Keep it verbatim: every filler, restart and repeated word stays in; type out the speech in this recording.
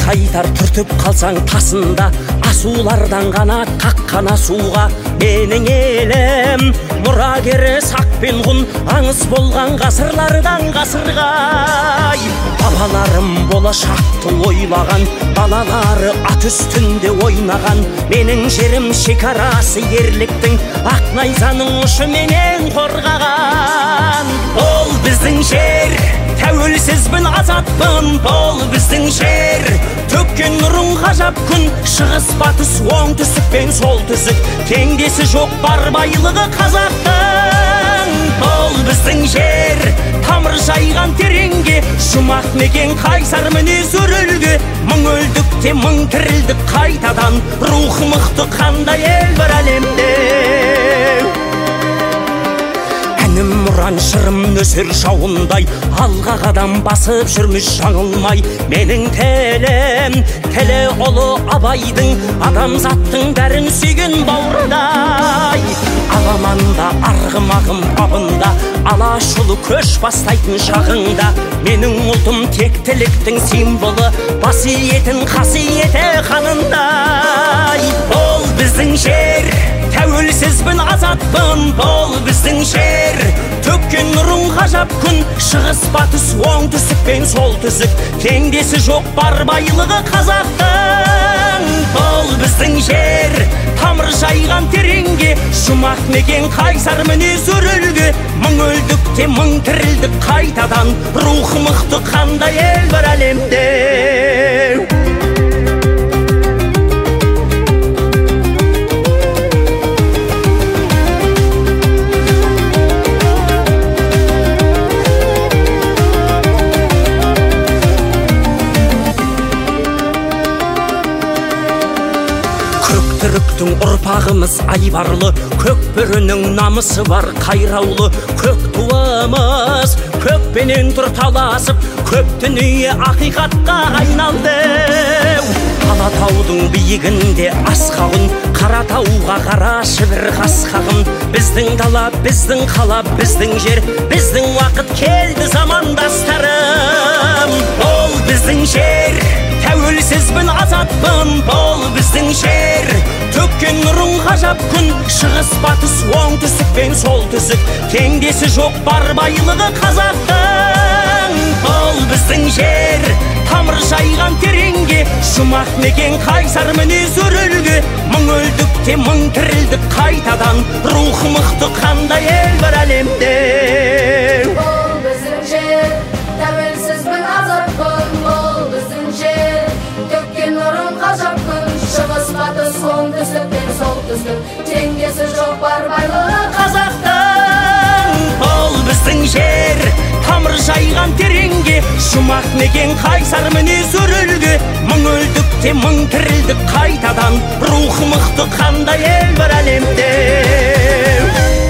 қайтар түртіп қалсаң тасында, асулардан ғана қаққан асуға. Менің елім мұрагері сақ пен ғұн, аңыз болған ғасырлардан ғасырға. Бабаларым болашақты ойлаған, балалары ат үстінде ойнаған. Менің жерім шекарасы ерліктің, ақ найзаның ұшыменен қорғаған. Ол біздің жер, тәуелсізбін, азатпын, бұл біздің жер. Төккен нұрың ғажап күн, шығыс батыс оңтүстік пен солтүстік, теңдесі жоқ бар байлығы қазақтың. Бұл біздің жер, тамыр жайған тереңге, жұмақ мекен қайсар мінез өрілге. Мың өлдік те мың тірілдік қайтадан, рухы мықты қандай ел бар әлемде. Әнім мұран шырым нөсер жауындай, алға қадам басып жүрміз жаңылмай. Менің телім, телі ұлы абайдың, адамзаттың бәрін сүйген бауырдай. Аламанда арғымағым бабында, алашұлы көш бастайтын шағыңда. Менің ұлтым тектіліктің символы, басиетін қасиеті қанындай. Ол біздің жер, тәуелсізбін, азатпын, бұл біздің жер. Төккен нұрың ғажап күн, шығыс батыс оңтүстік пен солтүстік, теңдесі жоқ бар байлығы қазақтың. Бұл біздің жер, тамыр жайған тереңге, жұмақ мекен қайсар мінез өрілге. Мың өлдік те мың тірілдік қайтадан, рухы мықты қандай ел бар әлемде. Түріктің ұрпағымыз айбарлы, көк бөрінің намысы бар қайраулы. Көк туымыз көкпенен тұр таласып, көк дүние ақиқатқа айналды. Алатаудың биігінде асқағын, Қаратауға қарашы бір қасқағын. Біздің дала, біздің қала, біздің жер, біздің уақыт келді замандастарым. Ол біздің жер, тәуелсізбін, азатпын, бұл біздің жер. Төккен нұрың ғажап күн, шығыс батыс оңтүстік пен солтүстік, теңдесі жоқ бар байлығы қазақтың. Бұл біздің жер, тамыр жайған тереңге, жұмақ мекен қайсар мінез өрілге. Мың өлдік те мың тірілдік қайтадан, рухы мықты қандай ел бар әлемде. Бұл біздің жер, тәуелсізбін, азатпын, бұл біздің жер. Төккен нұрың ғажап күн, шығыс батыс оңтүстік пен солтүстік, теңдесі жоқ бар байлығы қазақтың. Бұл біздің жер, тамыр жайған тереңге, жұмақ мекен қайсар мінез өрілге. Мың өлдік те мың тірілдік қайтадан, рухы мықты қандай ел бар әлемде.